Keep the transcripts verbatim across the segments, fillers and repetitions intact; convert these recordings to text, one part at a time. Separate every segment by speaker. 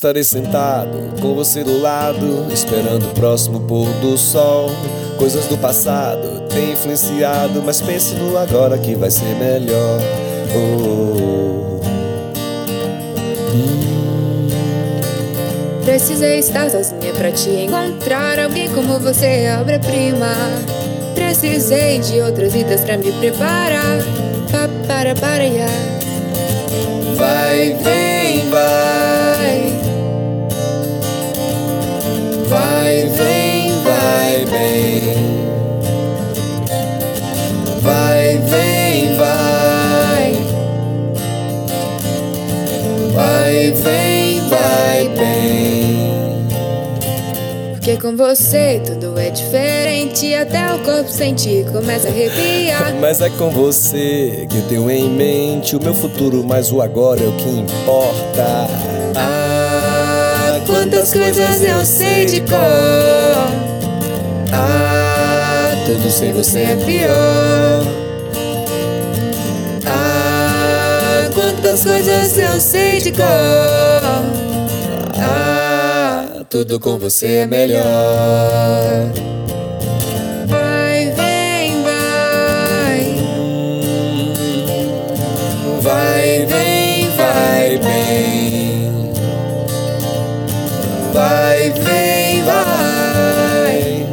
Speaker 1: Estarei sentado com você do lado, esperando o próximo pôr do sol. Coisas do passado têm influenciado, mas pense no agora que vai ser melhor. Oh, oh, oh. Hum.
Speaker 2: Precisei estar sozinha pra te encontrar. Alguém como você é obra-prima. Precisei de outras vidas pra me preparar. Pa, para, para, ya.
Speaker 1: Vai, vem, vai. Vai, vem, vai, bem. Vai, vem, vai. Vai, vem, vai, bem.
Speaker 2: Porque com você tudo é diferente. Até o corpo sentir começa a arrepiar.
Speaker 1: Mas é com você que eu tenho em mente o meu futuro, mas o agora é o que importa.
Speaker 2: Ah, quantas coisas eu sei de cor.
Speaker 1: Ah, tudo sem você é pior.
Speaker 2: Ah, quantas coisas eu sei de cor.
Speaker 1: Ah, tudo com você é melhor.
Speaker 2: Vai, vem, vai.
Speaker 1: Vai, vem, vai, bem. Vai, vem, vai.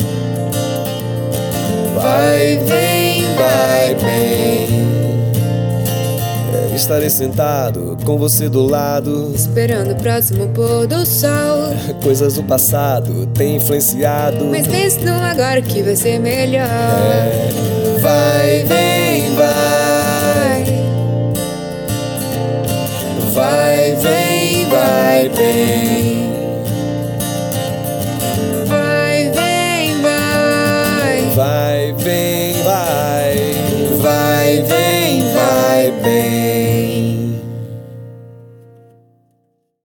Speaker 1: Vai, vem, vai, bem. Estarei sentado com você do lado,
Speaker 2: esperando o próximo pôr do sol.
Speaker 1: Coisas do passado têm influenciado,
Speaker 2: mas pense no agora que vai ser melhor.
Speaker 1: É. Vai, vem, vai. Vai, vem, vai, bem.